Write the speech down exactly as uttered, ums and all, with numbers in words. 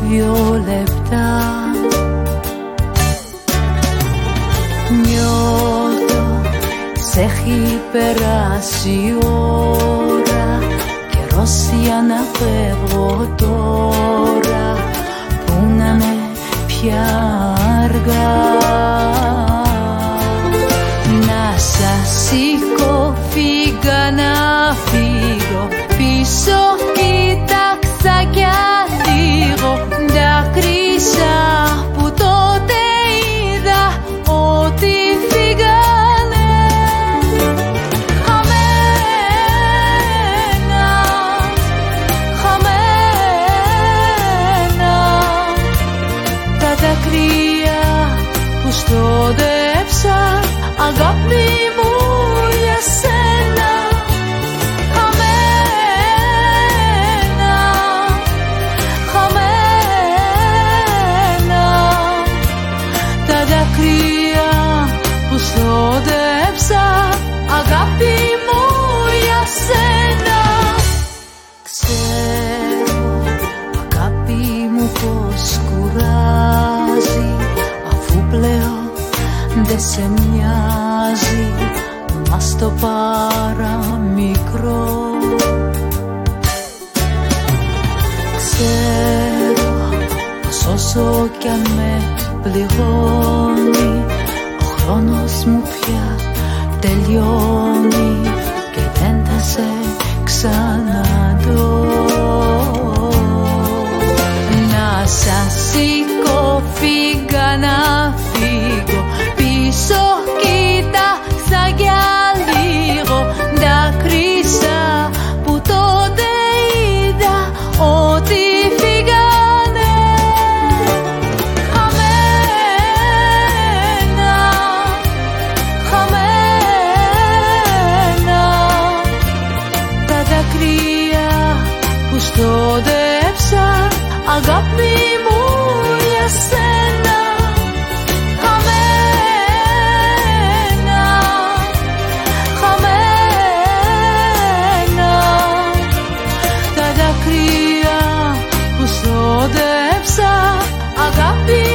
δύο λεπτά. Νιώθω, σ' έχει περάσει η ώρα, καιρός για να φεύγω τώρα, που να είναι πια αργά. Να σας σηκώ, φύγα να φύγω, πίσω κοίταξα κι λίγο, δάκρυσα που τότε είδα ότι φύγανε. Χαμένα, χαμένα, τα δάκρυα που στόδεψα, αγάπη μου για σένα. Χαμένα, χαμένα, τα δάκρυα που στόδεψα, αγάπη μου για σένα. Ξέρω, αγάπη μου, πως κουράζει, αφού πλέον δε σε μοιάζει, μα στο παραμικρό. Ξέρω πως όσο κι αν με πληγώνει, ο χρόνος μου πια τελειώνει και δεν θα σε ξαναδώ. Να σας σηκώ, φύγα να φύγω, πίσω κοίταξα για λίγο, δάκρυσα που τότε είδα ότι φύγανε. Χαμένα, χαμένα, τα δάκρυα που στόδεψα, αγάπη μου για σένα. Χαμένα, χαμένα, τα δάκρυα που στόδεψα, αγάπη